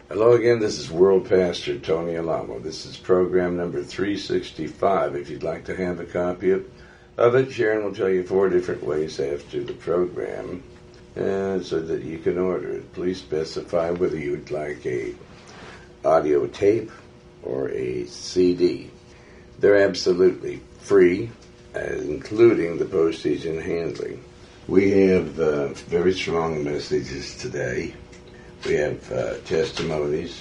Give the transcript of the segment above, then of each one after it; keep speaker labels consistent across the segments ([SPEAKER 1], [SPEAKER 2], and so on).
[SPEAKER 1] Hello again, this is World Pastor Tony Alamo. This is program number 365. If you'd like to have a copy of it, Sharon will tell you 4 different ways after the program so that you can order it. Please specify whether you'd like a audio tape or a CD. They're absolutely free, including the postage and handling. We have very strong messages today. We have testimonies,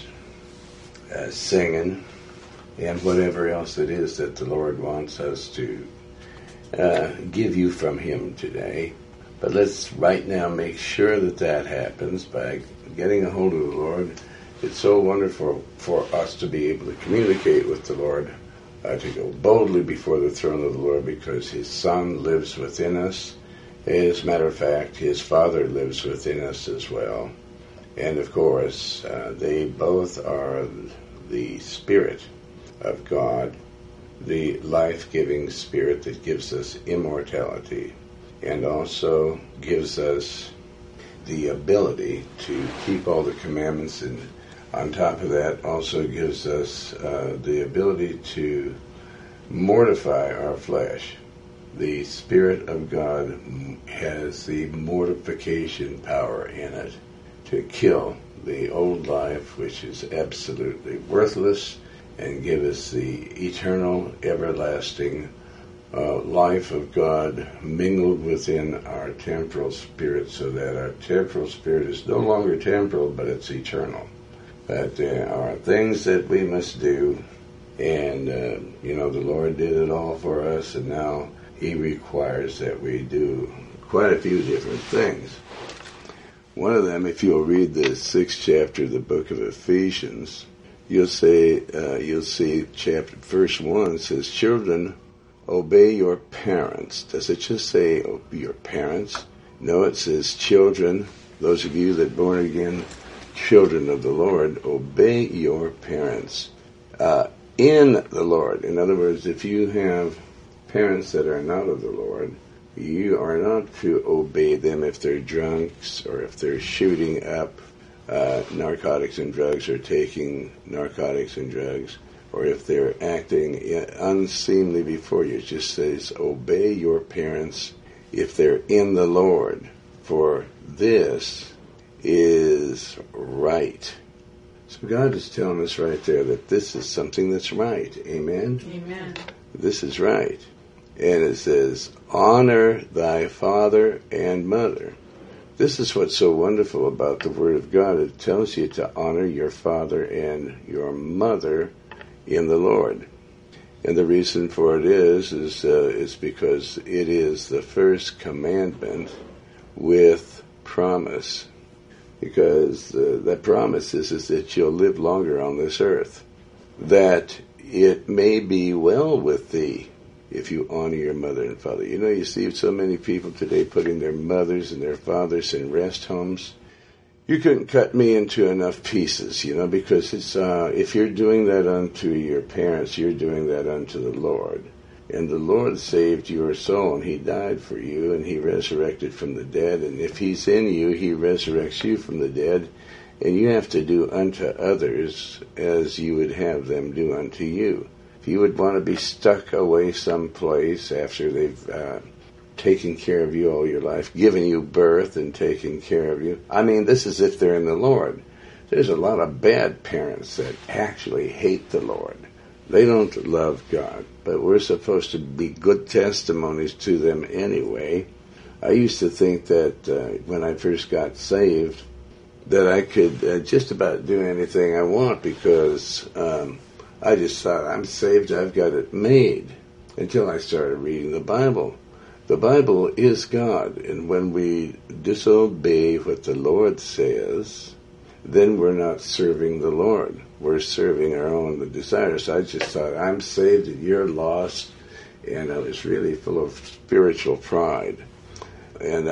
[SPEAKER 1] singing, and whatever else it is that the Lord wants us to give you from Him today. But let's right now make sure that happens by getting a hold of the Lord. It's so wonderful for us to be able to communicate with the Lord, to go boldly before the throne of the Lord because His Son lives within us. As a matter of fact, His Father lives within us as well. And of course, they both are the Spirit of God, the life-giving Spirit that gives us immortality and also gives us the ability to keep all the commandments, and on top of that also gives us the ability to mortify our flesh. The Spirit of God has the mortification power in it to kill the old life, which is absolutely worthless, and give us the eternal, everlasting life of God mingled within our temporal spirit, so that our temporal spirit is no longer temporal, but it's eternal. But there are things that we must do, and the Lord did it all for us, and now He requires that we do quite a few different things. One of them, if you'll read the 6th chapter of the book of Ephesians, you'll see verse 1 says, "Children, obey your parents." Does it just say your parents? No, it says children. Those of you that are born again, children of the Lord, obey your parents in the Lord. In other words, if you have parents that are not of the Lord, you are not to obey them if they're drunks or if they're shooting up narcotics and drugs or taking narcotics and drugs, or if they're acting unseemly before you. It just says, obey your parents if they're in the Lord, for this is right. So God is telling us right there that this is something that's right. Amen?
[SPEAKER 2] Amen.
[SPEAKER 1] This is right. And it says, honor thy father and mother. This is what's so wonderful about the Word of God. It tells you to honor your father and your mother in the Lord. And the reason for it is because it is the first commandment with promise. Because that promise is that you'll live longer on this earth. That it may be well with thee if you honor your mother and father. You see so many people today putting their mothers and their fathers in rest homes. You couldn't cut me into enough pieces, because it's if you're doing that unto your parents, you're doing that unto the Lord. And the Lord saved your soul, and He died for you, and He resurrected from the dead. And if He's in you, He resurrects you from the dead. And you have to do unto others as you would have them do unto you. If you would want to be stuck away someplace after they've taken care of you all your life, given you birth and taken care of you, this is if they're in the Lord. There's a lot of bad parents that actually hate the Lord. They don't love God, but we're supposed to be good testimonies to them anyway. I used to think that when I first got saved, that I could just about do anything I want because I just thought, I'm saved, I've got it made, until I started reading the Bible. The Bible is God, and when we disobey what the Lord says, then we're not serving the Lord. We're serving our own desires. I just thought, I'm saved and you're lost, and I was really full of spiritual pride. And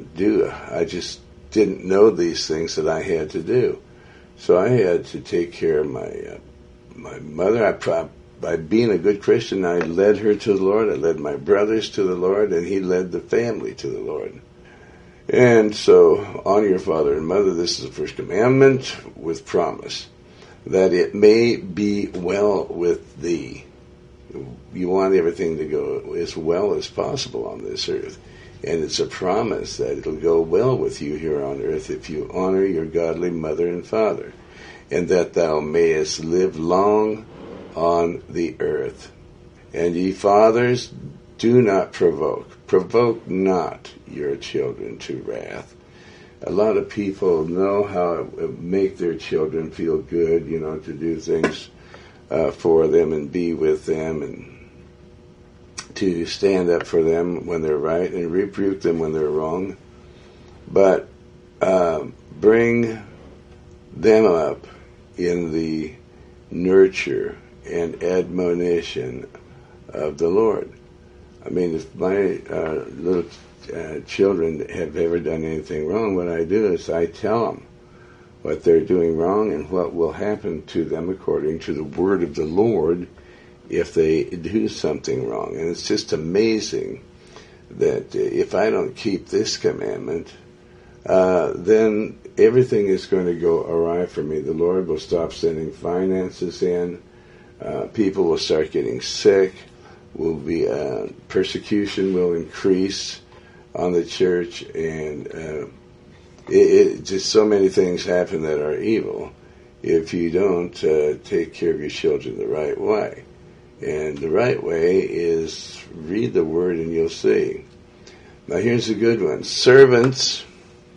[SPEAKER 1] I just didn't know these things that I had to do. So I had to take care of my mother. By being a good Christian, I led her to the Lord. I led my brothers to the Lord, and He led the family to the Lord. And so, honor your father and mother. This is the first commandment with promise, that it may be well with thee. You want everything to go as well as possible on this earth. And it's a promise that it'll go well with you here on earth if you honor your godly mother and father, and that thou mayest live long on the earth. And ye fathers, do not provoke not your children to wrath. A lot of people know how to make their children feel good, to do things for them and be with them and to stand up for them when they're right and rebuke them when they're wrong. But bring them up in the nurture and admonition of the Lord. I mean, if my little children have ever done anything wrong, what I do is I tell them what they're doing wrong and what will happen to them according to the word of the Lord if they do something wrong. And it's just amazing that if I don't keep this commandment, then everything is going to go awry for me. The Lord will stop sending finances in. People will start getting sick. Persecution will increase on the church, and just so many things happen that are evil if you don't take care of your children the right way. And the right way is read the word and you'll see. Now here's a good one. Servants,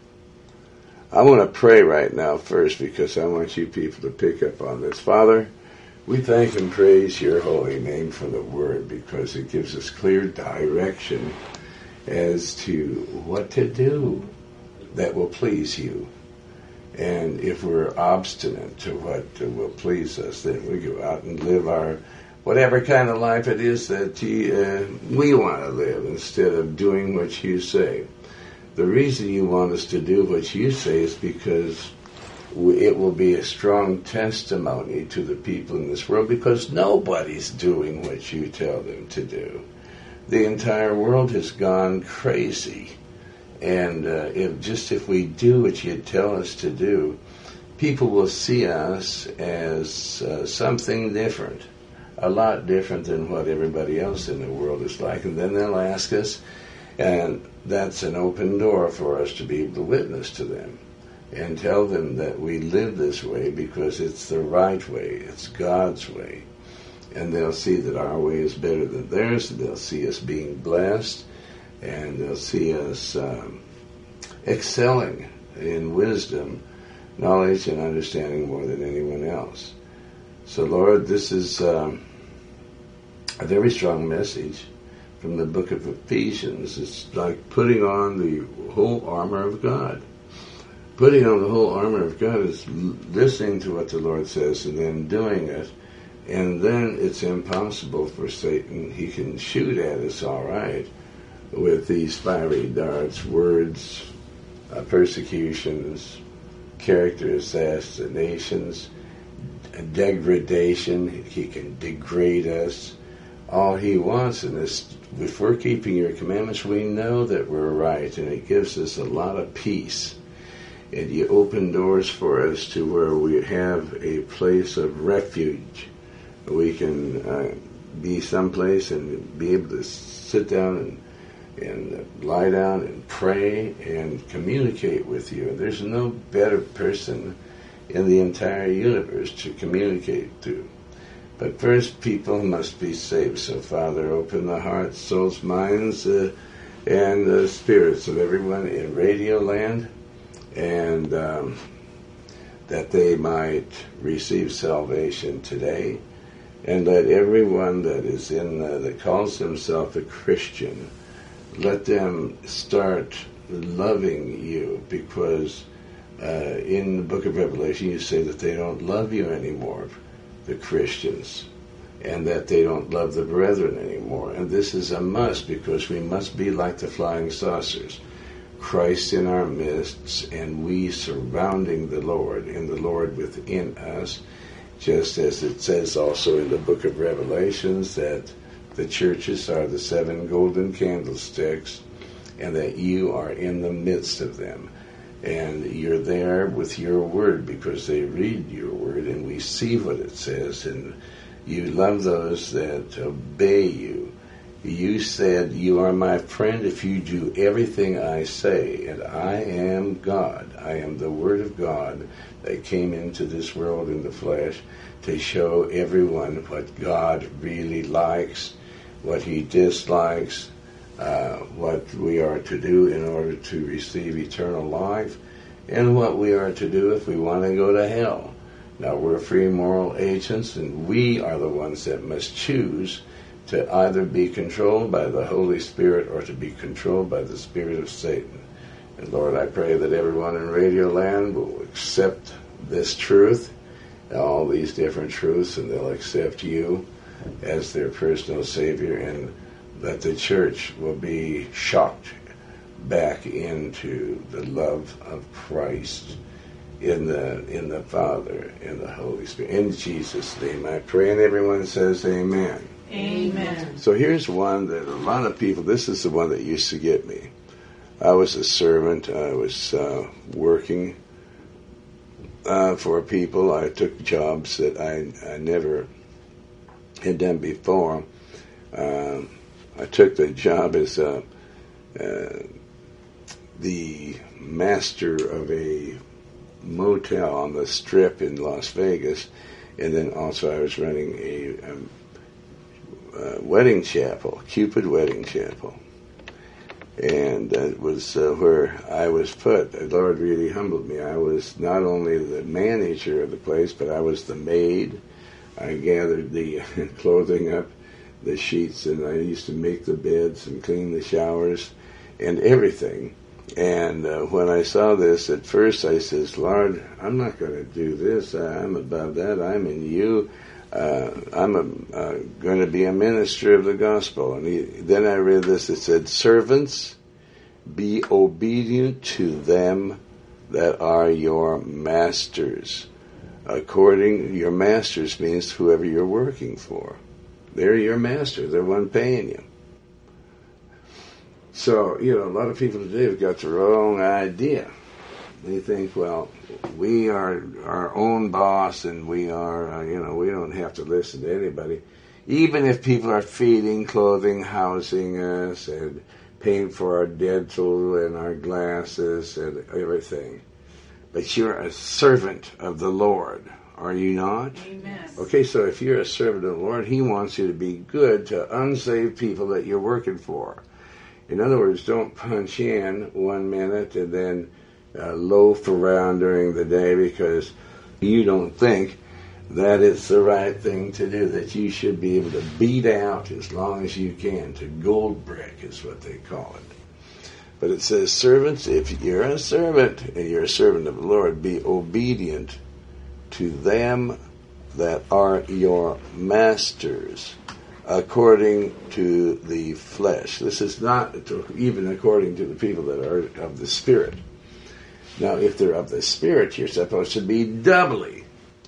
[SPEAKER 1] I want to pray right now first because I want you people to pick up on this. Father, we thank and praise your holy name for the word because it gives us clear direction as to what to do that will please you. And if we're obstinate to what will please us, then we go out and live our whatever kind of life it is that we want to live instead of doing what you say. The reason you want us to do what you say is because it will be a strong testimony to the people in this world because nobody's doing what you tell them to do. The entire world has gone crazy. And if we do what you tell us to do, people will see us as something different, a lot different than what everybody else in the world is like. And then they'll ask us, and that's an open door for us to be able to witness to them and tell them that we live this way because it's the right way, it's God's way. And they'll see that our way is better than theirs, and they'll see us being blessed, and they'll see us excelling in wisdom, knowledge, and understanding more than anyone else. So, Lord, this is a very strong message from the book of Ephesians. It's like putting on the whole armor of God. Putting on the whole armor of God is listening to what the Lord says and then doing it. And then it's impossible for Satan. He can shoot at us all right with these fiery darts, words, persecutions, character assassinations, degradation. He can degrade us. All he wants in this, if we're keeping your commandments, we know that we're right, and it gives us a lot of peace. And you open doors for us to where we have a place of refuge. We can be someplace and be able to sit down and lie down and pray and communicate with you. And there's no better person in the entire universe to communicate to. But first, people must be saved. So, Father, open the hearts, souls, minds, and the spirits of everyone in Radio Land, and that they might receive salvation today. And let everyone that is that calls himself a Christian, let them start loving you, because in the book of Revelation you say that they don't love you anymore, the Christians, and that they don't love the brethren anymore. And this is a must, because we must be like the flying saucers. Christ in our midst, and we surrounding the Lord, and the Lord within us, just as it says also in the book of Revelations that the churches are the 7 golden candlesticks, and that you are in the midst of them. And you're there with your word because they read your word and we see what it says. And you love those that obey you. You said, you are my friend if you do everything I say. And I am God. I am the Word of God that came into this world in the flesh to show everyone what God really likes, what he dislikes, what we are to do in order to receive eternal life, and what we are to do if we want to go to hell. Now, we're free moral agents, and we are the ones that must choose to either be controlled by the Holy Spirit or to be controlled by the spirit of Satan. And Lord, I pray that everyone in Radio Land will accept this truth, all these different truths, and they'll accept you as their personal Savior, and that the church will be shocked back into the love of Christ in the Father, in the Holy Spirit. In Jesus' name I pray, and everyone says amen.
[SPEAKER 2] Amen.
[SPEAKER 1] So here's one that a lot of people, this is the one that used to get me. I was a servant. I was working for people. I took jobs that I never had done before. I took the job as the master of a motel on the Strip in Las Vegas, and then also I was running a wedding chapel, Cupid Wedding Chapel, and that was where I was put. The Lord really humbled me. I was not only the manager of the place, but I was the maid. I gathered the clothing up, the sheets, and I used to make the beds and clean the showers and everything. And when I saw this, at first I says, Lord, I'm not going to do this. I'm above that. I'm in you. I'm going to be a minister of the gospel. And then I read this. It said, servants, be obedient to them that are your masters. Your masters means whoever you're working for. They're your master. They're one paying you. So, a lot of people today have got the wrong idea. They think, well, we are our own boss and we are, we don't have to listen to anybody. Even if people are feeding, clothing, housing us, and paying for our dental and our glasses and everything. But you're a servant of the Lord, are you not?
[SPEAKER 2] Amen.
[SPEAKER 1] Okay, so if you're a servant of the Lord, He wants you to be good to unsaved people that you're working for. In other words, don't punch in 1 minute and then loaf around during the day because you don't think that it's the right thing to do, that you should be able to beat out as long as you can. To gold brick is what they call it. But it says, servants, if you're a servant and you're a servant of the Lord, be obedient to them that are your masters, according to the flesh. This is not even according to the people that are of the Spirit. Now, if they're of the Spirit, you're supposed to be doubly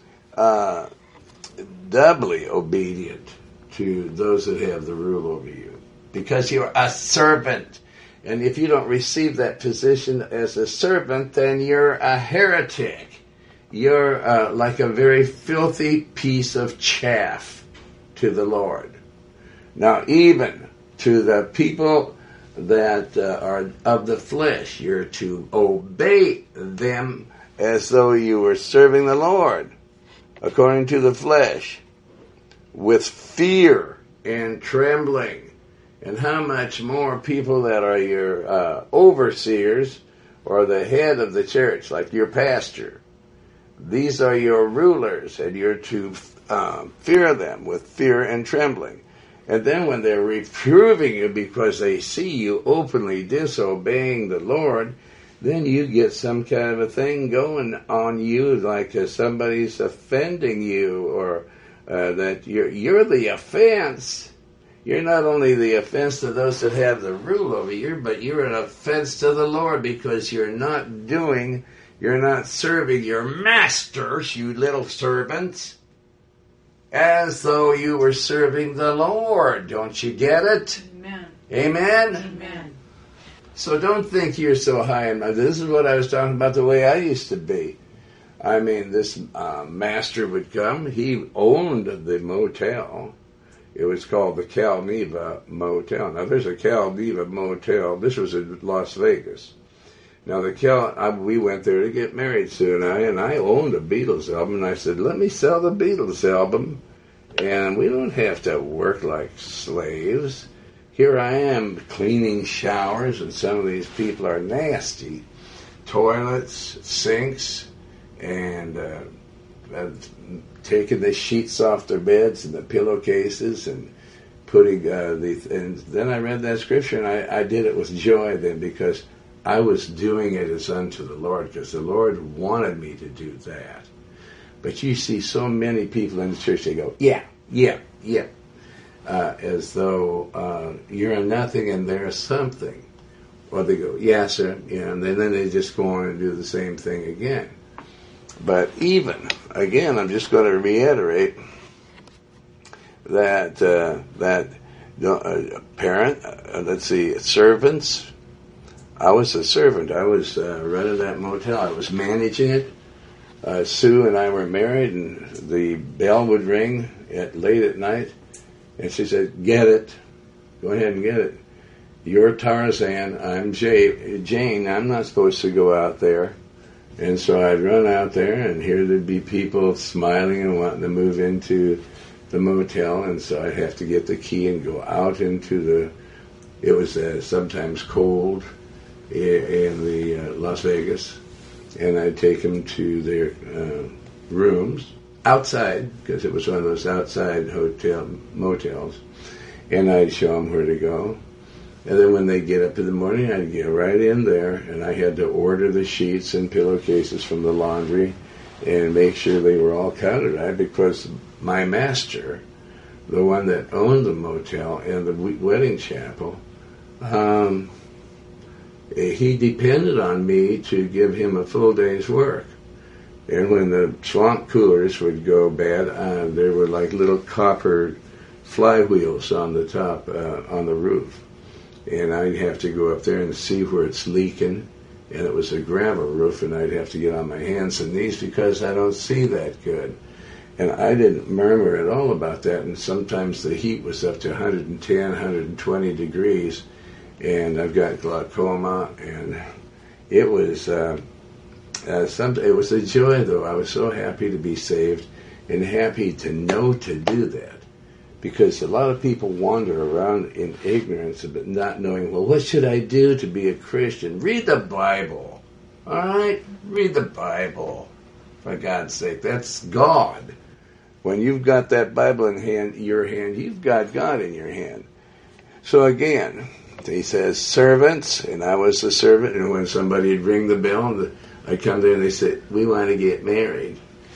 [SPEAKER 1] obedient to those that have the rule over you, because you're a servant. And if you don't receive that position as a servant, then you're a heretic. You're like a very filthy piece of chaff to the Lord. Now, even to the people that are of the flesh, you're to obey them as though you were serving the Lord, according to the flesh, with fear and trembling. And how much more people that are your overseers or the head of the church, like your pastor. These are your rulers, and you're to fear them with fear and trembling. And then when they're reproving you because they see you openly disobeying the Lord, then you get some kind of a thing going on you, like somebody's offending you, or that you're the offense. You're not only the offense to those that have the rule over you, but you're an offense to the Lord because you're not serving your masters, you little servants, as though you were serving the Lord. Don't you get it?
[SPEAKER 2] Amen.
[SPEAKER 1] Amen?
[SPEAKER 2] Amen.
[SPEAKER 1] So don't think you're so high and mighty. This is what I was talking about, the way I used to be. I mean, this master would come. He owned the motel. It was called the Cal Neva Motel. Now, there's a Cal Neva Motel. This was in Las Vegas. Now, we went there to get married, Sue and I owned a Beatles album, and I said, let me sell the Beatles album, and we don't have to work like slaves. Here I am cleaning showers, and some of these people are nasty. Toilets, sinks, and taking the sheets off their beds and the pillowcases and putting and then I read that scripture, and I did it with joy then, because I was doing it as unto the Lord, because the Lord wanted me to do that. But you see so many people in the church, they go, yeah, as though you're a nothing and they're something. Or they go, yeah, sir, and then they just go on and do the same thing again. But again, I'm just going to reiterate that servants. I was a servant. I was running that motel. I was managing it. Sue and I were married, and the bell would ring late at night, and she said, "Get it. Go ahead and get it. You're Tarzan. I'm Jane. I'm not supposed to go out there." And so I'd run out there, and here there'd be people smiling and wanting to move into the motel, and so I'd have to get the key and go out into it was sometimes cold in the Las Vegas, and I'd take them to their rooms outside, because it was one of those outside motels, and I'd show them where to go. And then when they get up in the morning, I'd get right in there, and I had to order the sheets and pillowcases from the laundry and make sure they were all counted right, because my master, the one that owned the motel and the wedding chapel, he depended on me to give him a full day's work. And when the swamp coolers would go bad, there were like little copper flywheels on the top, on the roof. And I'd have to go up there and see where it's leaking. And it was a gravel roof, and I'd have to get on my hands and knees because I don't see that good. And I didn't murmur at all about that. And sometimes the heat was up to 110, 120 degrees. And I've got glaucoma. And it was it was a joy, though. I was so happy to be saved and happy to know to do that. Because a lot of people wander around in ignorance, but not knowing, well, what should I do to be a Christian? Read the Bible. All right? Read the Bible. For God's sake. That's God. When you've got that Bible in your hand, you've got God in your hand. So again, he says, servants, and I was a servant, and when somebody would ring the bell, I'd come there and they said, we want to get married.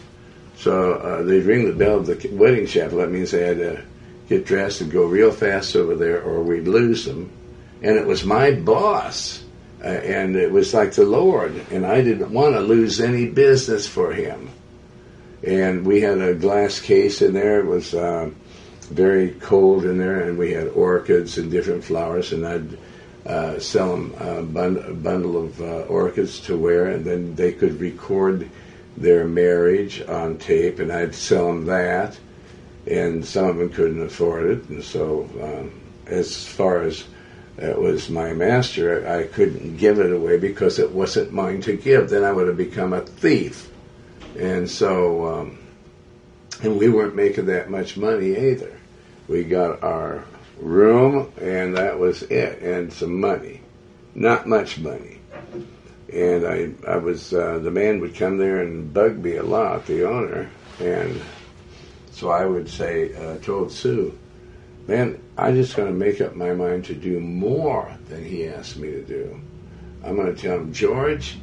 [SPEAKER 1] So they'd ring the bell of the wedding chapel. That means they had to get dressed and go real fast over there, or we'd lose them. And it was my boss, and it was like the Lord, and I didn't want to lose any business for him. And we had a glass case in there. It was very cold in there, and we had orchids and different flowers, and I'd sell them a bundle of orchids to wear, and then they could record their marriage on tape, and I'd sell them that. And some of them couldn't afford it, and so as far as it was my master, I couldn't give it away because it wasn't mine to give. Then I would have become a thief. And so, and we weren't making that much money either. We got our room, and that was it, and some money. Not much money. And I was, the man would come there and bug me a lot, the owner, and so I would say, told Sue, man, I'm just going to make up my mind to do more than he asked me to do. I'm going to tell him, George,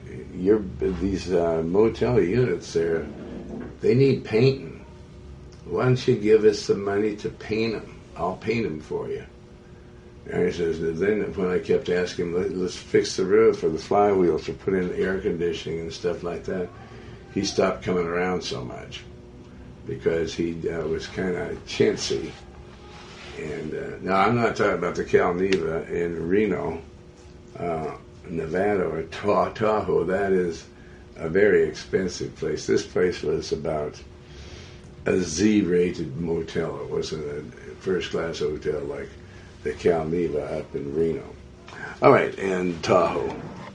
[SPEAKER 1] these motel units there, they need painting. Why don't you give us some money to paint them? I'll paint them for you. And he says, then when I kept asking him, let's fix the roof or the flywheels or put in air conditioning and stuff like that, he stopped coming around so much, because he was kind of chintzy. And now I'm not talking about the Cal Neva in Reno. Nevada or Tahoe, that is a very expensive place. This place was about a Z-rated motel. It wasn't a first-class hotel like the Calneva up in Reno. All right, and Tahoe.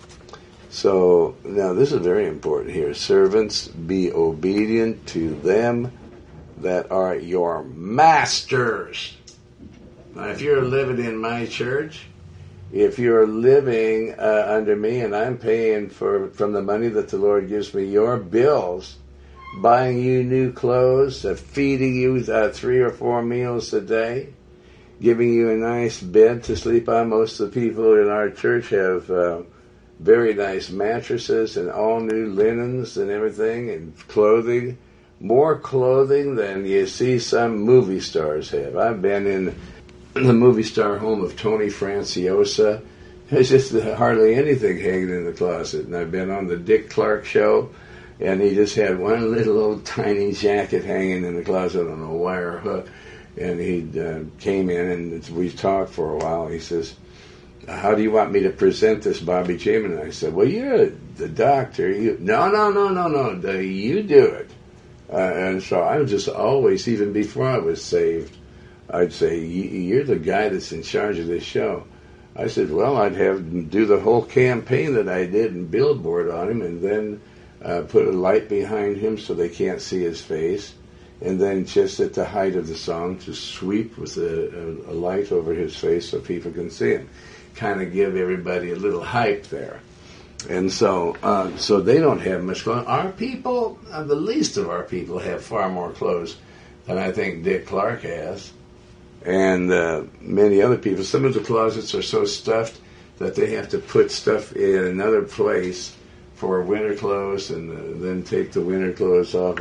[SPEAKER 1] So now this is very important here. Servants, be obedient to them that are your masters. Now, if you're living in my church, if you're living under me and I'm paying from the money that the Lord gives me your bills, buying you new clothes, feeding you 3 or 4 meals a day, giving you a nice bed to sleep on. Most of the people in our church have very nice mattresses and all new linens and everything, and clothing. More clothing than you see some movie stars have. I've been in the movie star home of Tony Franciosa. There's just hardly anything hanging in the closet. And I've been on the Dick Clark show, and he just had one little old tiny jacket hanging in the closet on a wire hook. And he came in, and we talked for a while. He says, how do you want me to present this, Bobby Jim? And I said, well, you're the doctor. No, you do it. And so I was just always, even before I was saved, I'd say, you're the guy that's in charge of this show. I said, well, I'd have him do the whole campaign that I did and billboard on him, and then put a light behind him so they can't see his face. And then just at the height of the song, to sweep with a light over his face so people can see him. Kind of give everybody a little hype there. And so they don't have much clothes. Our people, the least of our people, have far more clothes than I think Dick Clark has. And many other people. Some of the closets are so stuffed that they have to put stuff in another place for winter clothes, and then take the winter clothes off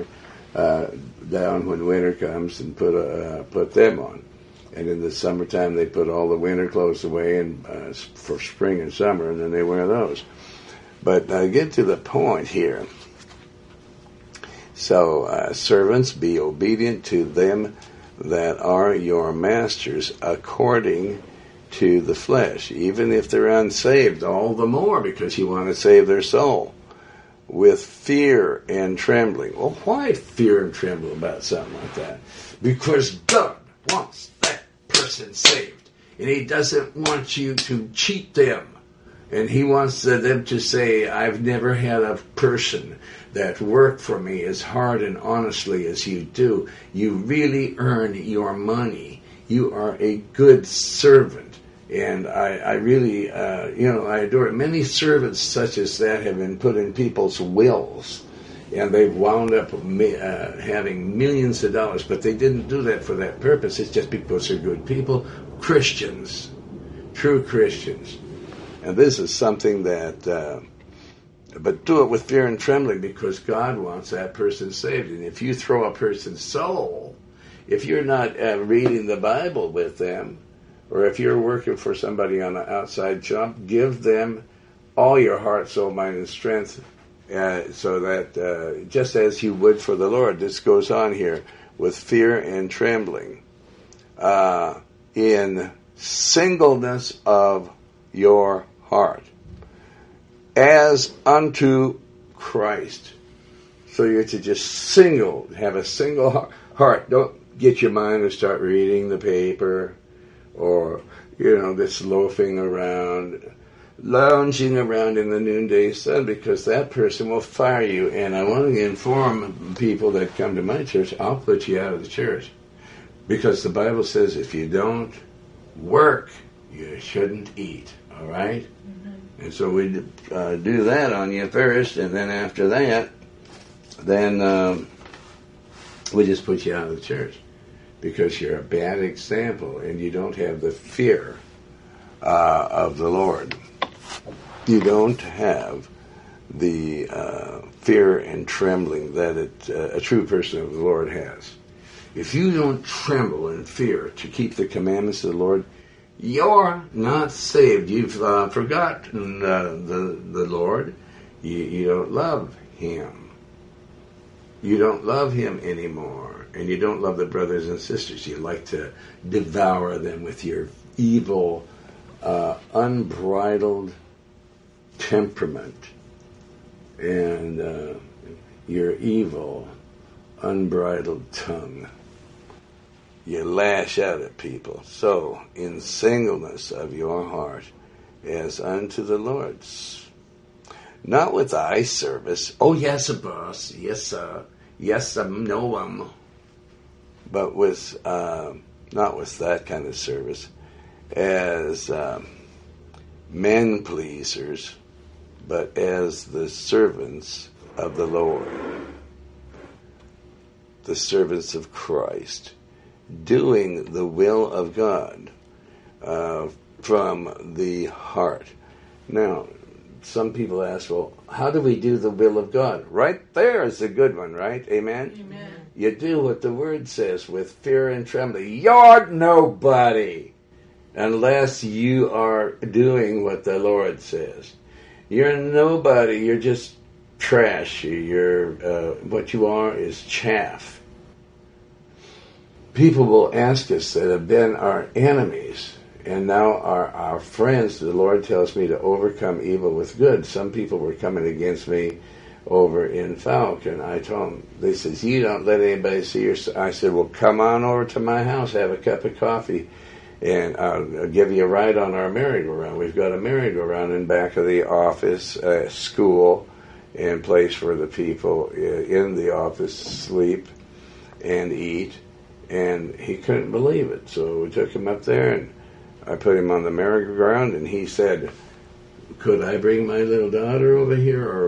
[SPEAKER 1] down when winter comes and put them on. And in the summertime, they put all the winter clothes away and for spring and summer, and then they wear those. But get to the point here. So, servants, be obedient to them that are your masters according to the flesh, even if they're unsaved, all the more because you want to save their soul, with fear and trembling. Well, why fear and tremble about something like that? Because God wants that person saved, and He doesn't want you to cheat them. And He wants them to say, I've never had a person that worked for me as hard and honestly as you do. You really earn your money. You are a good servant. And I really, I adore it. Many servants such as that have been put in people's wills, and they've wound up having millions of dollars. But they didn't do that for that purpose. It's just because they're good people, Christians, true Christians. And this is something that, but do it with fear and trembling, because God wants that person saved. And if you throw a person's soul, if you're not reading the Bible with them, or if you're working for somebody on the outside job, give them all your heart, soul, mind, and strength, so that just as you would for the Lord. This goes on here, with fear and trembling, in singleness of your heart, as unto Christ. So you're to just have a single heart. Don't get your mind and start reading the paper, or, this lounging around in the noonday sun, because that person will fire you. And I want to inform people that come to my church, I'll put you out of the church. Because the Bible says if you don't work, you shouldn't eat. All right? Mm-hmm. And so we do that on you first, and then after that, then we just put you out of the church. Because you're a bad example, and you don't have the fear of the Lord. You don't have the fear and trembling that a true person of the Lord has. If you don't tremble in fear to keep the commandments of the Lord, you're not saved. You've forgotten the Lord. You don't love Him. You don't love Him anymore. And you don't love the brothers and sisters. You like to devour them with your evil, unbridled temperament and your evil, unbridled tongue. You lash out at people. So, in singleness of your heart, as unto the Lord's. Not with eye service. Oh, yes, boss. Yes, sir. Yes, no, but with, not with that kind of service, as men pleasers, but as the servants of the Lord, the servants of Christ, doing the will of God from the heart. Now, some people ask, well, how do we do the will of God? Right there is a good one, right? Amen?
[SPEAKER 2] Amen.
[SPEAKER 1] You do what the Word says with fear and trembling. You're nobody unless you are doing what the Lord says. You're nobody. You're just trash. What you are is chaff. People will ask us that have been our enemies and now are our friends. The Lord tells me to overcome evil with good. Some people were coming against me over in Falcon. I told them, they says, you don't let anybody see your... I said, well, come on over to my house, have a cup of coffee, and I'll give you a ride on our merry-go-round. We've got a merry-go-round in back of the office, school, and place where the people in the office sleep and eat. And he couldn't believe it. So we took him up there, and I put him on the merry-go-round, and he said, could I bring my little daughter over here, or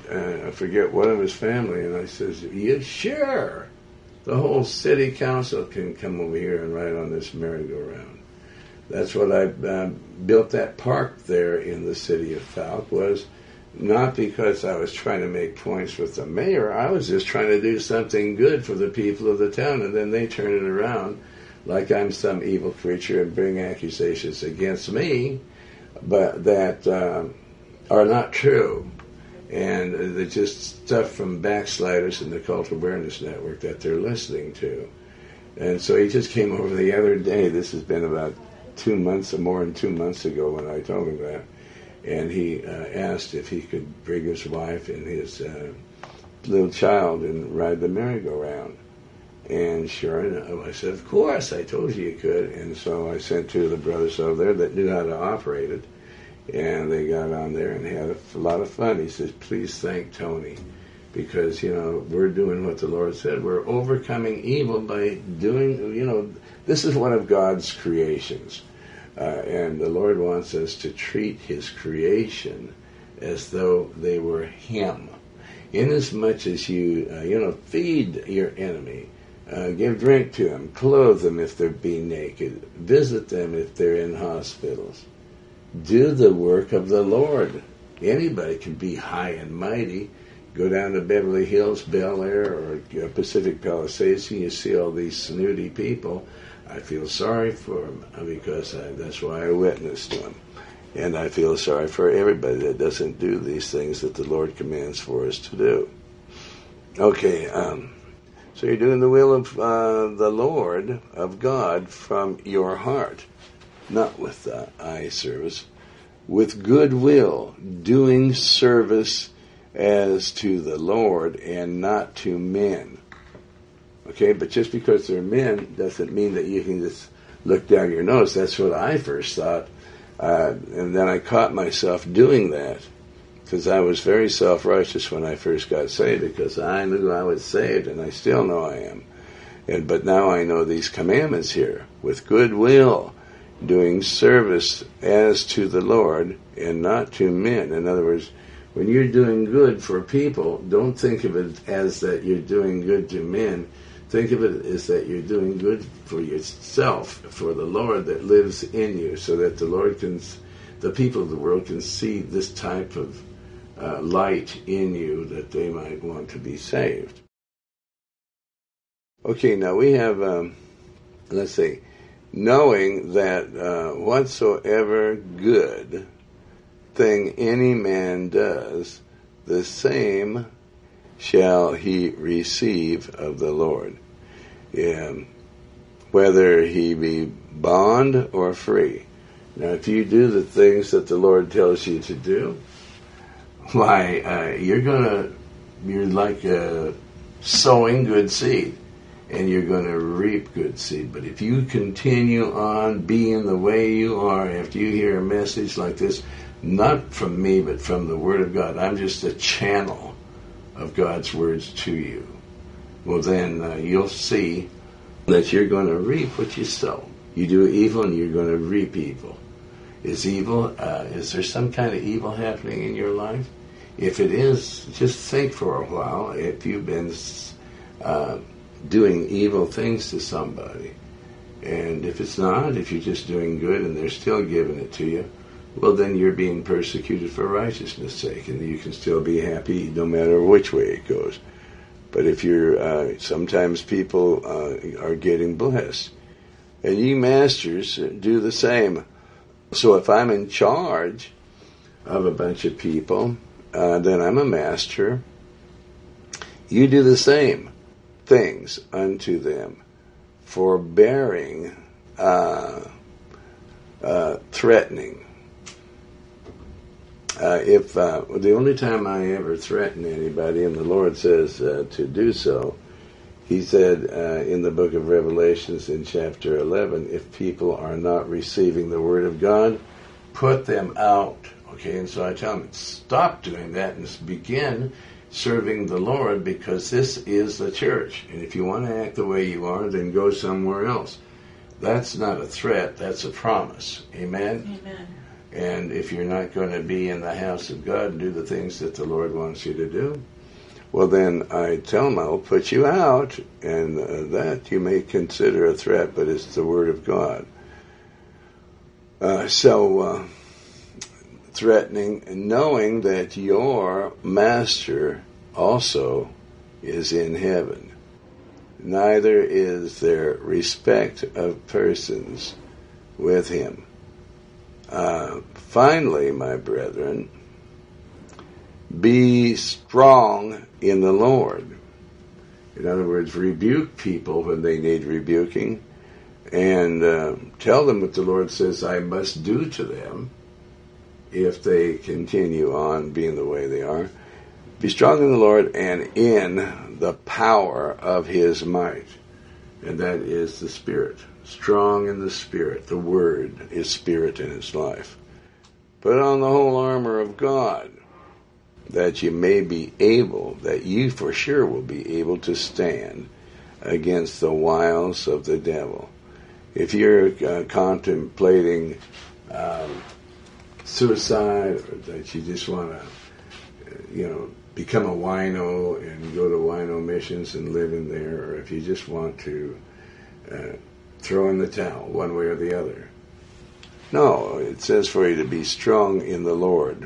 [SPEAKER 1] I forget, one of his family? And I says, yeah, sure. The whole city council can come over here and ride on this merry-go-round. That's what I built that park there in the city of Falk, was not because I was trying to make points with the mayor. I was just trying to do something good for the people of the town, and then they turn it around like I'm some evil creature and bring accusations against me, but that are not true. And they're just stuff from backsliders in the Cult Awareness Network that they're listening to. And so he just came over the other day. This has been about 2 months or more than 2 months ago when I told him that. And he asked if he could bring his wife and his little child and ride the merry-go-round. And sure enough, I said, of course, I told you could. And so I sent two of the brothers over there that knew how to operate it. And they got on there and had a lot of fun. He says, please thank Tony, because, we're doing what the Lord said. We're overcoming evil by doing, this is one of God's creations. And the Lord wants us to treat his creation as though they were him. Inasmuch as you, feed your enemy, give drink to them, clothe them if they're being naked, visit them if they're in hospitals. Do the work of the Lord. Anybody can be high and mighty. Go down to Beverly Hills, Bel Air, or Pacific Palisades, and you see all these snooty people. I feel sorry for them because that's why I witnessed to them. And I feel sorry for everybody that doesn't do these things that the Lord commands for us to do. Okay, so you're doing the will of the Lord, of God, from your heart. Not with eye service, with goodwill, doing service as to the Lord and not to men. Okay, but just because they're men doesn't mean that you can just look down your nose. That's what I first thought. And then I caught myself doing that because I was very self-righteous when I first got saved, because I knew I was saved, and I still know I am. But now I know these commandments here, with goodwill, doing service as to the Lord and not to men. In other words, when you're doing good for people, don't think of it as that you're doing good to men. Think of it as that you're doing good for yourself, for the Lord that lives in you, so that the people of the world can see this type of light in you, that they might want to be saved. Okay, now we have, let's see, knowing that whatsoever good thing any man does, the same shall he receive of the Lord, whether he be bond or free. Now, if you do the things that the Lord tells you to do, why, you're like sowing good seed, and you're going to reap good seed. But if you continue on being the way you are, after you hear a message like this, not from me, but from the Word of God, I'm just a channel of God's words to you, well then you'll see that you're going to reap what you sow. You do evil and you're going to reap evil. Is there some kind of evil happening in your life? If it is, just think for a while if you've been doing evil things to somebody. And if it's not, if you're just doing good and they're still giving it to you, well then you're being persecuted for righteousness' sake, and you can still be happy no matter which way it goes. But if you're, sometimes people are getting blessed. And you masters do the same. So if I'm in charge of a bunch of people, then I'm a master. You do the same things unto them, forbearing, threatening. If the only time I ever threaten anybody, and the Lord says to do so, He said in the book of Revelations in chapter 11, if people are not receiving the Word of God, put them out. Okay, and so I tell them, stop doing that and begin serving the Lord, because this is the church. And if you want to act the way you are, then go somewhere else. That's not a threat, that's a promise. Amen?
[SPEAKER 2] Amen.
[SPEAKER 1] And if you're not going to be in the house of God and do the things that the Lord wants you to do, well then I tell them I'll put you out, and that you may consider a threat, but it's the Word of God. Threatening and knowing that your master also is in heaven. Neither is there respect of persons with him. Finally, my brethren, be strong in the Lord. In other words, rebuke people when they need rebuking, and tell them what the Lord says I must do to them if they continue on being the way they are. Be strong in the Lord and in the power of His might. And that is the Spirit. Strong in the Spirit. The Word is Spirit in His life. Put on the whole armor of God, that you may be able, that you for sure will be able to stand against the wiles of the devil. If you're contemplating suicide, or that you just want to, become a wino and go to wino missions and live in there, or if you just want to throw in the towel one way or the other. No, it says for you to be strong in the Lord,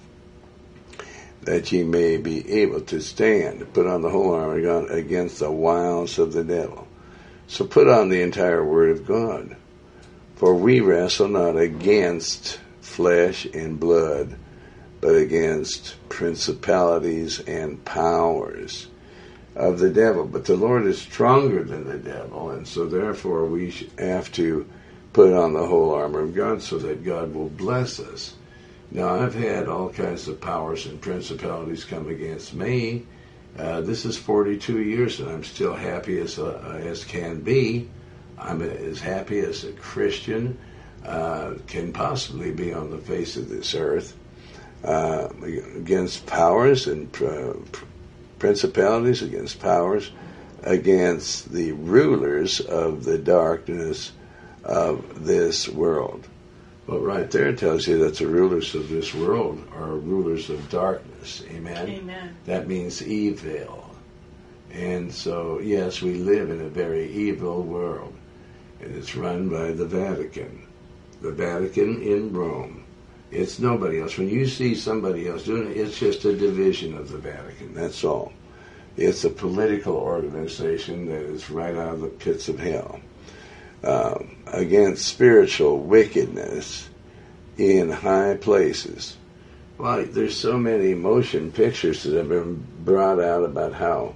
[SPEAKER 1] that ye may be able to stand. Put on the whole armor of God against the wiles of the devil. So put on the entire Word of God. For we wrestle not against flesh and blood, but against principalities and powers of the devil. But the Lord is stronger than the devil, and so therefore we have to put on the whole armor of God so that God will bless us. Now, I've had all kinds of powers and principalities come against me. This is 42 years, and I'm still happy as can be. I'm as happy as a Christian can possibly be on the face of this earth, against powers and principalities, against powers, against the rulers of the darkness of this world. Well, right there it tells you that the rulers of this world are rulers of darkness. Amen?
[SPEAKER 2] Amen.
[SPEAKER 1] That means evil. And so, yes, we live in a very evil world. And it's run by the Vatican. The Vatican in Rome. It's nobody else. When you see somebody else doing it, it's just a division of the Vatican. That's all. It's a political organization that is right out of the pits of hell. Against spiritual wickedness in high places. Well, there's so many motion pictures that have been brought out about how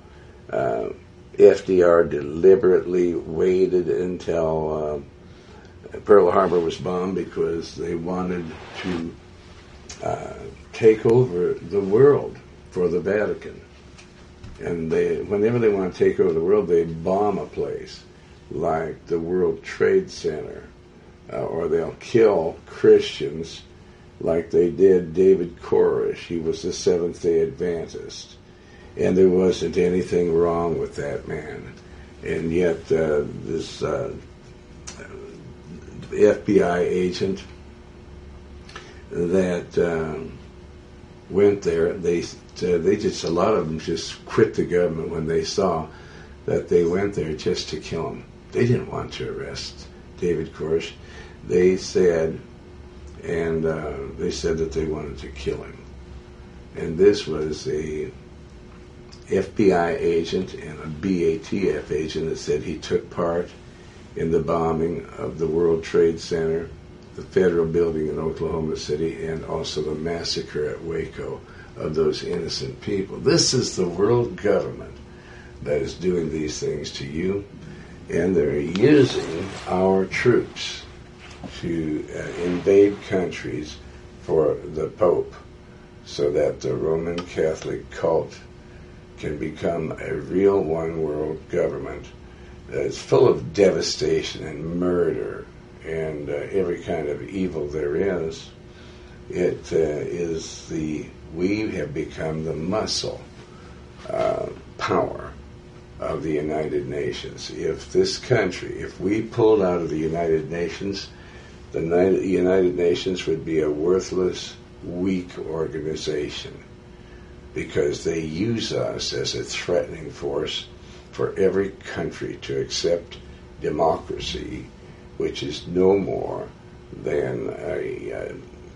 [SPEAKER 1] FDR deliberately waited until Pearl Harbor was bombed because they wanted to take over the world for the Vatican. And whenever they want to take over the world, they bomb a place like the World Trade Center, or they'll kill Christians like they did David Koresh. He was the Seventh-day Adventist. And there wasn't anything wrong with that man. And yet this FBI agent that went there, a lot of them just quit the government when they saw that they went there just to kill him. They didn't want to arrest David Koresh. They said that they wanted to kill him. And this was a FBI agent and a BATF agent that said he took part in the bombing of the World Trade Center, the federal building in Oklahoma City, and also the massacre at Waco of those innocent people. This is the world government that is doing these things to you, and they're using our troops to invade countries for the Pope so that the Roman Catholic cult can become a real one-world government that is full of devastation and murder and every kind of evil there is. We have become the muscle power of the United Nations. If this country, if we pulled out of the United Nations, the United Nations would be a worthless, weak organization, because they use us as a threatening force for every country to accept democracy, which is no more than a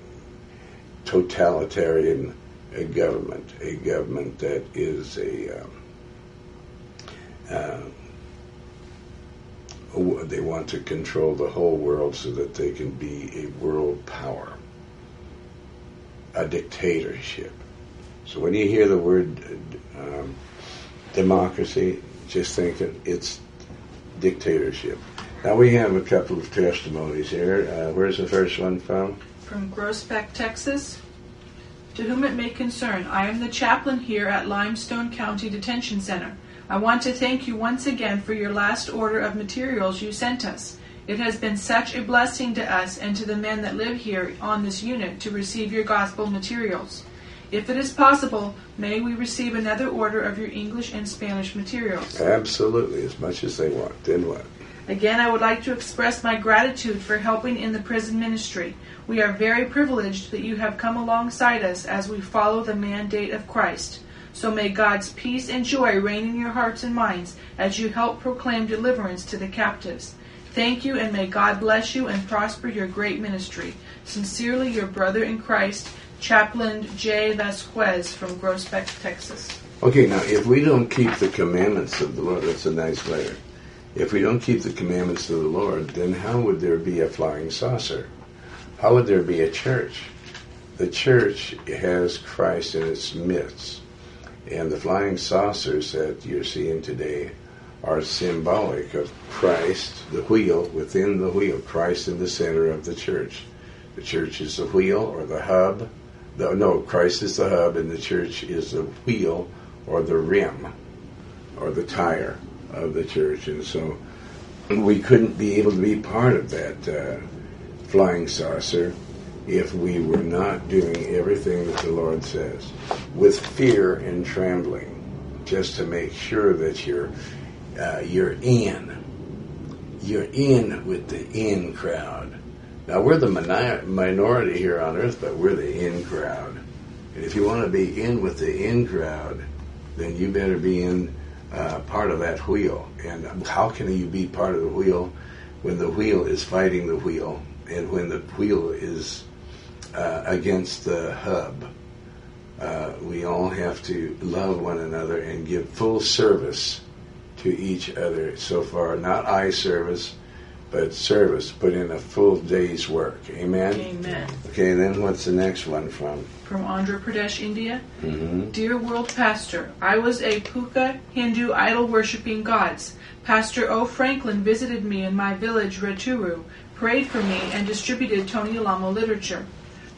[SPEAKER 1] totalitarian government that is they want to control the whole world so that they can be a world power, a dictatorship. So when you hear the word democracy, just think it's dictatorship. Now we have a couple of testimonies here. Where's the first one from?
[SPEAKER 2] From Groesbeck, Texas. To whom it may concern, I am the chaplain here at Limestone County Detention Center. I want to thank you once again for your last order of materials you sent us. It has been such a blessing to us and to the men that live here on this unit to receive your gospel materials. If it is possible, may we receive another order of your English and Spanish materials?
[SPEAKER 1] Absolutely, as much as they want. Then what?
[SPEAKER 2] Again, I would like to express my gratitude for helping in the prison ministry. We are very privileged that you have come alongside us as we follow the mandate of Christ. So may God's peace and joy reign in your hearts and minds as you help proclaim deliverance to the captives. Thank you, and may God bless you and prosper your great ministry. Sincerely, your brother in Christ, Chaplain J. Vasquez from Groesbeck, Texas.
[SPEAKER 1] Okay, now if we don't keep the commandments of the Lord, that's a nice letter. If we don't keep the commandments of the Lord, then how would there be a flying saucer? How would there be a church? The church has Christ in its midst. And the flying saucers that you're seeing today are symbolic of Christ, the wheel within the wheel, Christ in the center of the church. The church is the wheel or the hub. No, Christ is the hub and the church is the wheel or the rim or the tire of the church. And so we couldn't be able to be part of that flying saucer if we were not doing everything that the Lord says with fear and trembling, just to make sure that you're in with the in crowd. Now we're the minority here on earth, but we're the in crowd. And if you want to be in with the in crowd, then you better be in part of that wheel. And how can you be part of the wheel when the wheel is fighting the wheel and when the wheel is against the hub? We all have to love one another and give full service to each other. So far, not eye service, but service. Put in a full day's work. Amen?
[SPEAKER 2] Amen.
[SPEAKER 1] Okay, then what's the next one from?
[SPEAKER 2] From Andhra Pradesh, India.
[SPEAKER 1] Mm-hmm.
[SPEAKER 2] Dear World Pastor, I was a Puka Hindu idol-worshipping gods. Pastor O. Franklin visited me in my village, Returu, prayed for me, and distributed Tony Alamo literature.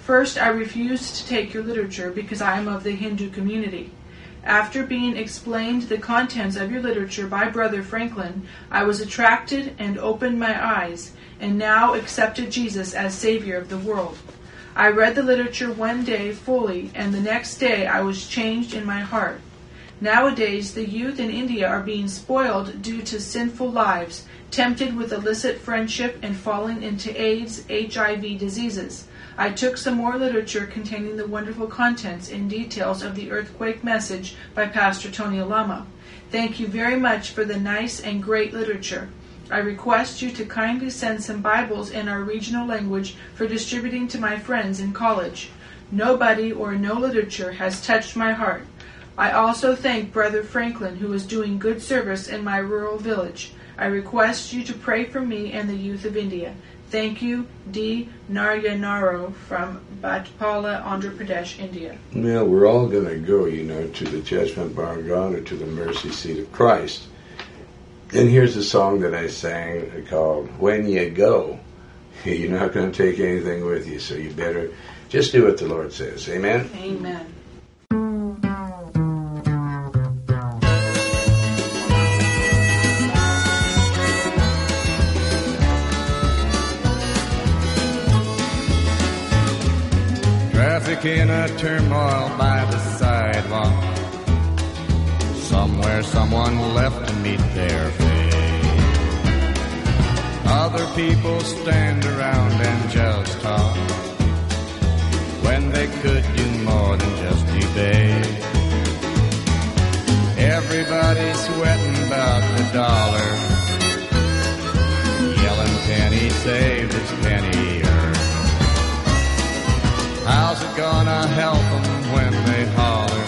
[SPEAKER 2] First, I refused to take your literature because I am of the Hindu community. After being explained the contents of your literature by Brother Franklin, I was attracted and opened my eyes, and now accepted Jesus as Savior of the world. I read the literature one day fully, and the next day I was changed in my heart. Nowadays, the youth in India are being spoiled due to sinful lives, tempted with illicit friendship and falling into AIDS, HIV diseases. I took some more literature containing the wonderful contents and details of the earthquake message by Pastor Tony Alamo. Thank you very much for the nice and great literature. I request you to kindly send some Bibles in our regional language for distributing to my friends in college. Nobody or no literature has touched my heart. I also thank Brother Franklin, who is doing good service in my rural village. I request you to pray for me and the youth of India. Thank you, D. Naryanaro from Bhatpala, Andhra Pradesh, India.
[SPEAKER 1] Well, we're all going to go, to the judgment bar of God or to the mercy seat of Christ. And here's a song that I sang called When You Go. You're not going to take anything with you, so you better just do what the Lord says. Amen?
[SPEAKER 2] Amen.
[SPEAKER 3] Traffic in a turmoil by the sidewalk. Somewhere someone left to meet their fate. Other people stand around and just talk when they could do more than just debate. Everybody's sweating about the dollar, yelling penny saved, it's penny earned. How's it gonna help them when they holler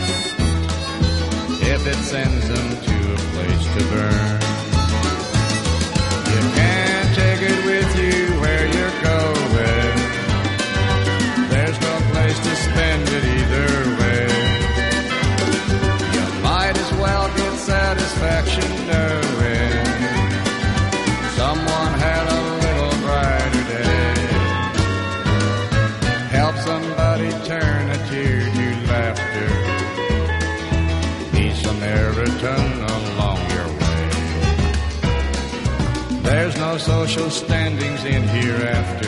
[SPEAKER 3] if it sends them to a place to burn? You can't take it with you where you're going. There's no place to spend it either way. You might as well get satisfaction knowing someone had a little brighter day. Help somebody turn a tear to laughter. Be some serotonin along your way. There's no social standings in hereafter.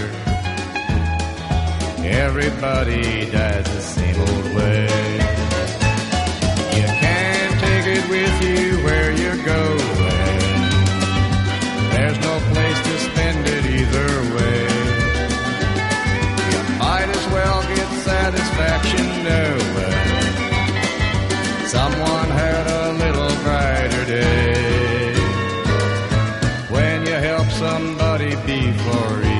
[SPEAKER 3] Everybody dies the same old way. You can't take it with you where you're going. There's no place to spend it either way. Might as well get satisfaction knowing someone had a little brighter day. When you help somebody be free,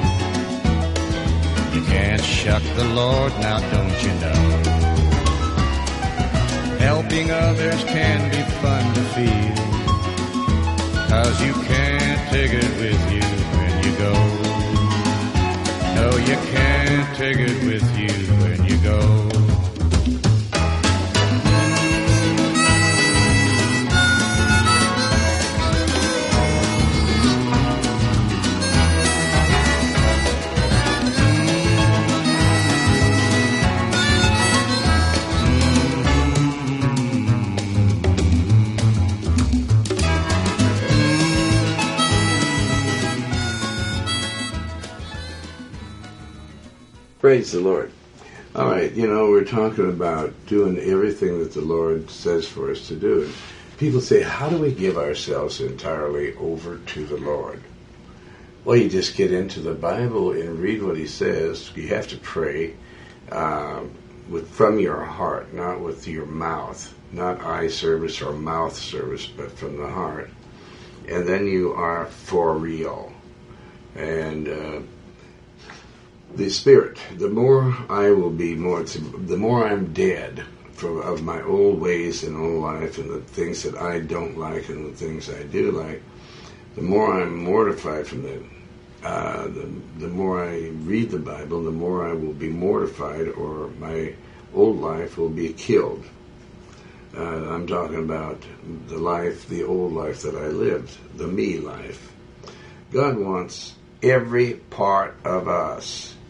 [SPEAKER 3] you can't shuck the Lord, now don't you know? Helping others can be fun to feel, 'cause you can't take it with you when you go. No, you can't take it with you when you go.
[SPEAKER 1] Praise the Lord. All right, we're talking about doing everything that the Lord says for us to do. People say, how do we give ourselves entirely over to the Lord? Well, you just get into the Bible and read what He says. You have to pray from your heart, not with your mouth, not eye service or mouth service, but from the heart. And then you are for real. And the Spirit, the more I will be, the more I'm dead of my old ways and old life and the things that I don't like and the things I do like, the more I'm mortified from them. The more I read the Bible, the more I will be mortified, or my old life will be killed. I'm talking about the old life that I lived, the me life. God wants every part of us,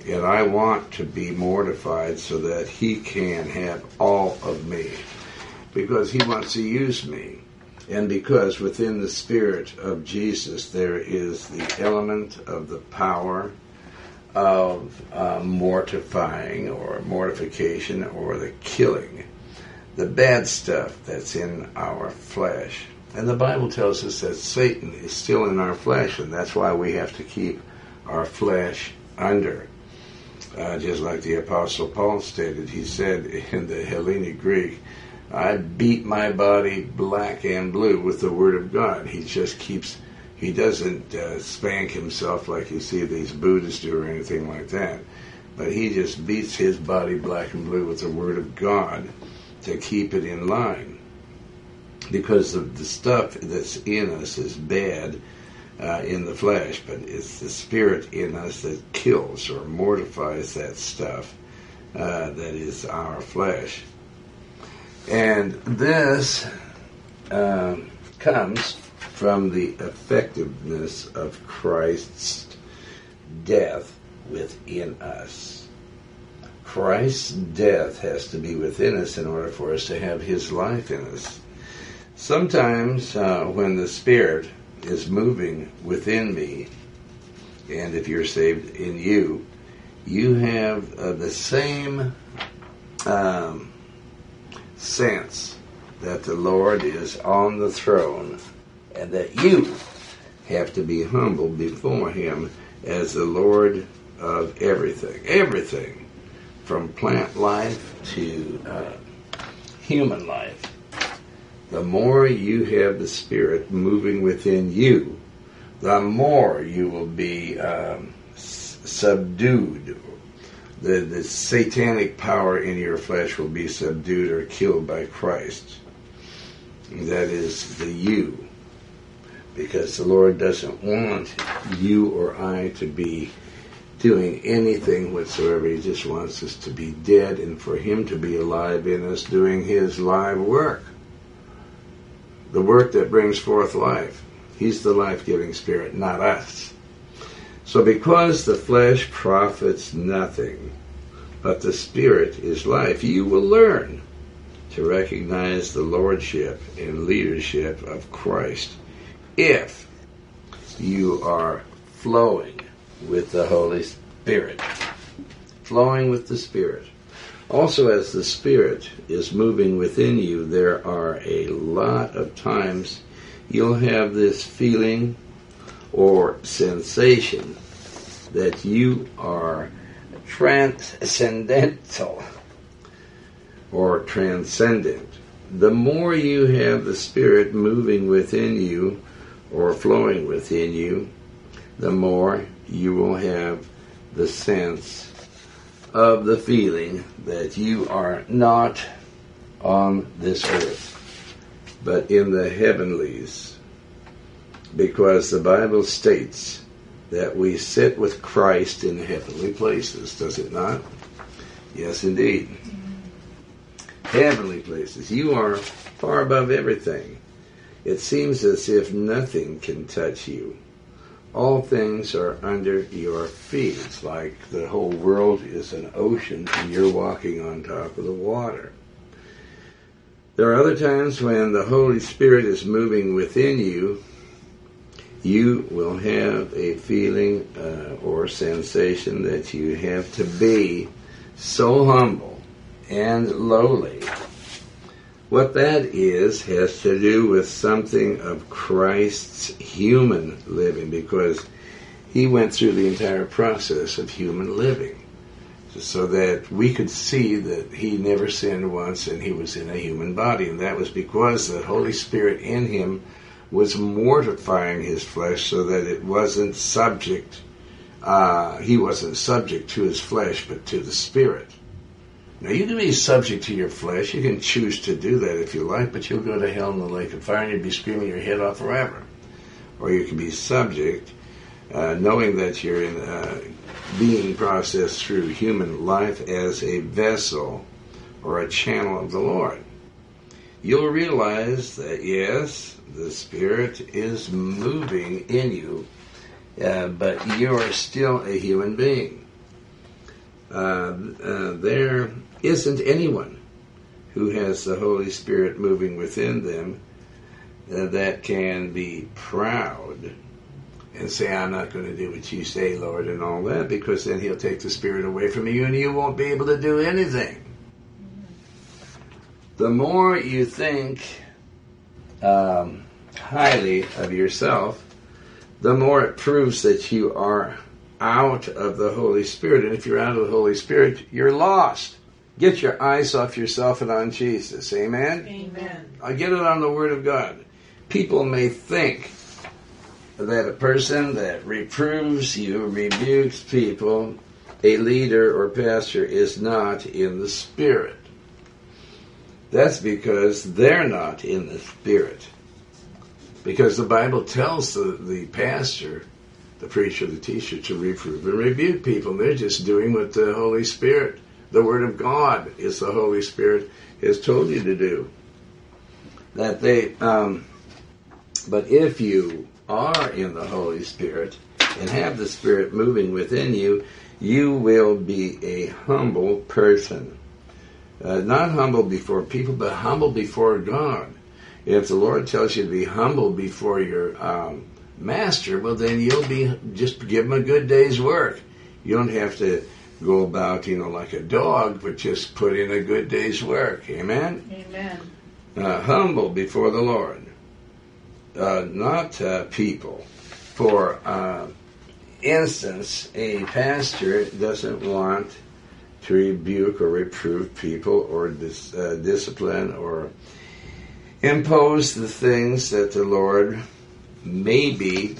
[SPEAKER 1] And I want to be mortified so that he can have all of me. Because he wants to use me. And because within the Spirit of Jesus there is the element of the power of mortifying or mortification or the killing. The bad stuff that's in our flesh. And the Bible tells us that Satan is still in our flesh, and that's why we have to keep our flesh under. Just like the Apostle Paul stated, he said in the Hellenic Greek, I beat my body black and blue with the Word of God. He just keeps, he doesn't spank himself like you see these Buddhists do or anything like that. But he just beats his body black and blue with the Word of God to keep it in line. Because the stuff that's in us is bad in the flesh, but it's the Spirit in us that kills or mortifies that stuff that is our flesh. And this comes from the effectiveness of Christ's death within us. Christ's death has to be within us in order for us to have his life in us. Sometimes when the Spirit is moving within me, and if you're saved in you, you have the same sense that the Lord is on the throne and that you have to be humble before him as the Lord of everything. Everything from plant life to human life. The more you have the Spirit moving within you, the more you will be subdued. The satanic power in your flesh will be subdued or killed by Christ. That is the you. Because the Lord doesn't want you or I to be doing anything whatsoever. He just wants us to be dead and for him to be alive in us doing his live work. The work that brings forth life. He's the life-giving Spirit, not us. So because the flesh profits nothing, but the Spirit is life, you will learn to recognize the lordship and leadership of Christ if you are flowing with the Holy Spirit. Flowing with the Spirit. Also, as the Spirit is moving within you, there are a lot of times you'll have this feeling or sensation that you are transcendental or transcendent. The more you have the Spirit moving within you or flowing within you, the more you will have the sense of the feeling that you are not on this earth, but in the heavenlies. Because the Bible states that we sit with Christ in heavenly places, does it not? Yes, indeed. Heavenly places. You are far above everything. It seems as if nothing can touch you. All things are under your feet. It's like the whole world is an ocean and you're walking on top of the water. There are other times when the Holy Spirit is moving within you. You will have a feeling or sensation that you have to be so humble and lowly. What that is has to do with something of Christ's human living, because he went through the entire process of human living so that we could see that he never sinned once and he was in a human body. And that was because the Holy Spirit in him was mortifying his flesh so that it wasn't subject, he wasn't subject to his flesh but to the Spirit. Now, you can be subject to your flesh. You can choose to do that if you like, but you'll go to hell in the lake of fire and you'll be screaming your head off forever. Or you can be subject, knowing that you're in being processed through human life as a vessel or a channel of the Lord. You'll realize that, yes, the Spirit is moving in you, but you're still a human being. there isn't anyone who has the Holy Spirit moving within them that can be proud and say, I'm not going to do what you say, Lord, and all that, because then he'll take the Spirit away from you and you won't be able to do anything. The more you think highly of yourself, the more it proves that you are out of the Holy Spirit. And if you're out of the Holy Spirit, you're lost. Get your eyes off yourself and on Jesus. Amen?
[SPEAKER 2] Amen.
[SPEAKER 1] I get it on the Word of God. People may think that a person that reproves you, rebukes people, a leader or pastor, is not in the Spirit. That's because they're not in the Spirit. Because the Bible tells the pastor, the preacher, the teacher, to reprove and rebuke people. They're just doing what the Holy Spirit, the Word of God, is the Holy Spirit, has told you to do. That they, but if you are in the Holy Spirit and have the Spirit moving within you, you will be a humble person. Not humble before people, but humble before God. If the Lord tells you to be humble before your master, well, then you'll be, just give him a good day's work. You don't have to go about, like a dog, but just put in a good day's work. Amen?
[SPEAKER 2] Amen.
[SPEAKER 1] Humble before the Lord. Not people. For instance, a pastor doesn't want to rebuke or reprove people or discipline or impose the things that the Lord maybe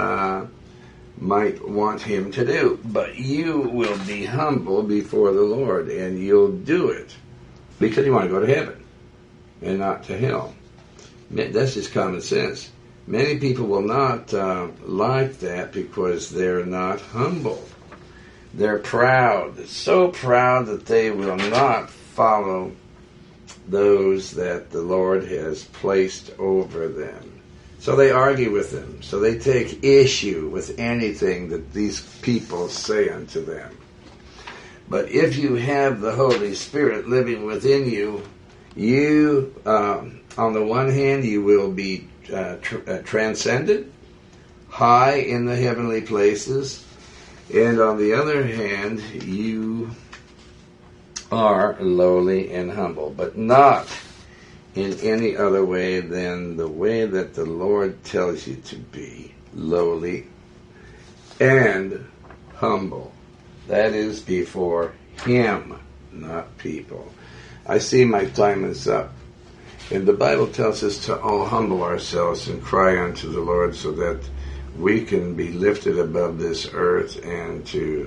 [SPEAKER 1] might want him to do. But you will be humble before the Lord, and you'll do it because you want to go to heaven and not to hell. That's just common sense. Many people will not like that because they're not humble. They're proud, so proud that they will not follow those that the Lord has placed over them. So they argue with them. So they take issue with anything that these people say unto them. But if you have the Holy Spirit living within you, you, on the one hand, you will be transcendent, high in the heavenly places, and on the other hand, you are lowly and humble, but not in any other way than the way that the Lord tells you to be, lowly and humble. That is before Him, not people. I see my time is up. And the Bible tells us to all humble ourselves and cry unto the Lord so that we can be lifted above this earth and to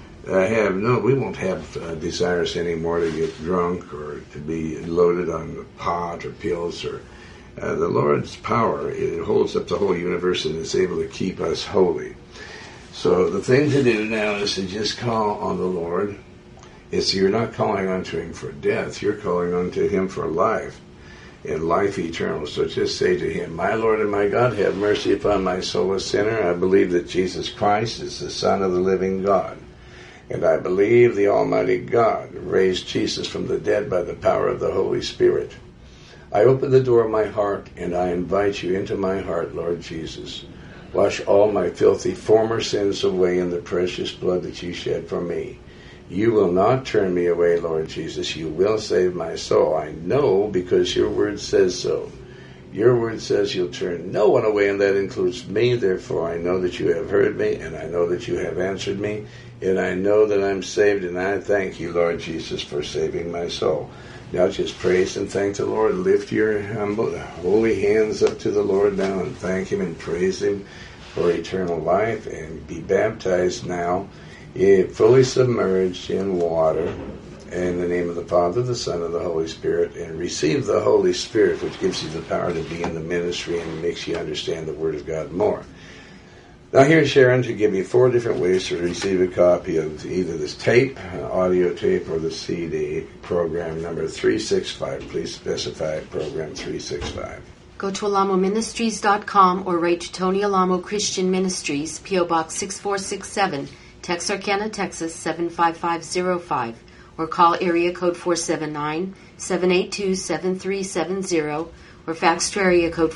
[SPEAKER 1] we won't have desires anymore to get drunk or to be loaded on pot or pills or the Lord's power. It holds up the whole universe and is able to keep us holy. So the thing to do now is to just call on the Lord. You're not calling unto Him for death, you're calling unto Him for life and life eternal. So just say to Him, my Lord and my God, have mercy upon my soul, a sinner. I believe that Jesus Christ is the Son of the living God. And I believe the Almighty God raised Jesus from the dead by the power of the Holy Spirit. I open the door of my heart and I invite you into my heart, Lord Jesus. Wash all my filthy former sins away in the precious blood that you shed for me. You will not turn me away, Lord Jesus. You will save my soul. I know because your word says so. Your word says you'll turn no one away, and that includes me. Therefore, I know that you have heard me, and I know that you have answered me, and I know that I'm saved, and I thank you, Lord Jesus, for saving my soul. Now just praise and thank the Lord. Lift your humble, holy hands up to the Lord now and thank Him and praise Him for eternal life, and be baptized now, fully submerged in water, in the name of the Father, the Son, and the Holy Spirit, and receive the Holy Spirit, which gives you the power to be in the ministry and makes you understand the Word of God more. Now here's Sharon to give you 4 different ways to receive a copy of either this tape, audio tape, or the CD, program number 365. Please specify program 365.
[SPEAKER 4] Go to alamoministries.com or write to Tony Alamo Christian Ministries, P.O. Box 6467, Texarkana, Texas 75505, or call area code 479-782-7370, or fax to area code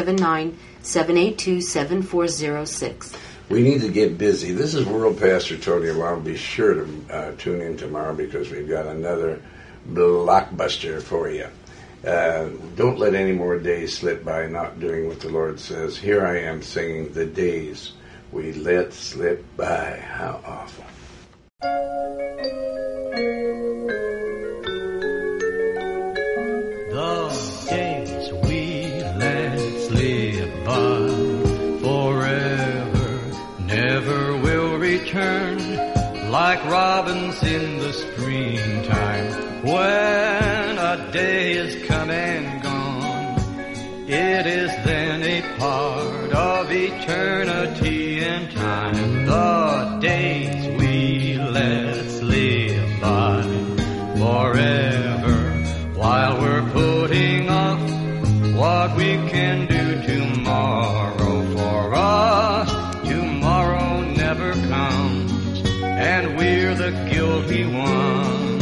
[SPEAKER 4] 479-782-7406.
[SPEAKER 1] We need to get busy. This is World Pastor Tony Alamo. Be sure to tune in tomorrow because we've got another blockbuster for you. Don't let any more days slip by not doing what the Lord says. Here I am singing the days we let slip by. How awful.
[SPEAKER 5] The days we let slip by forever never will return, like robins in the springtime when a day is come and gone. It is then a part of eternity and time. The days we let slip by forever, while we're putting off what we can do tomorrow. For us, tomorrow never comes, and we're the guilty ones.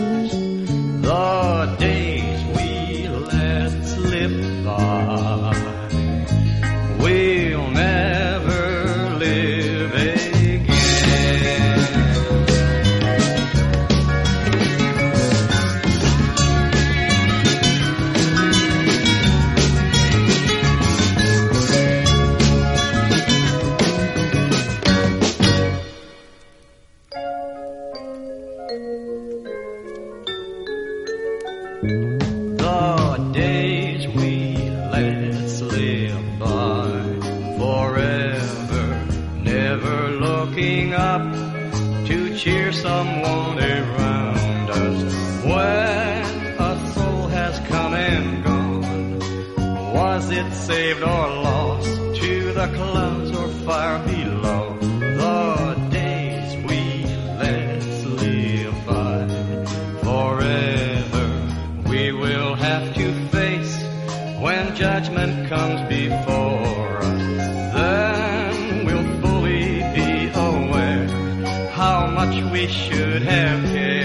[SPEAKER 5] The days we let slip by, we'll never live again. The days we let slip by forever, never looking up to cheer someone around us. When a soul has come and gone, was it saved or lost to the clouds or fire below? The days we let slip by forever, we will have to face when judgment comes before us. Then we'll fully be aware how much we should have cared.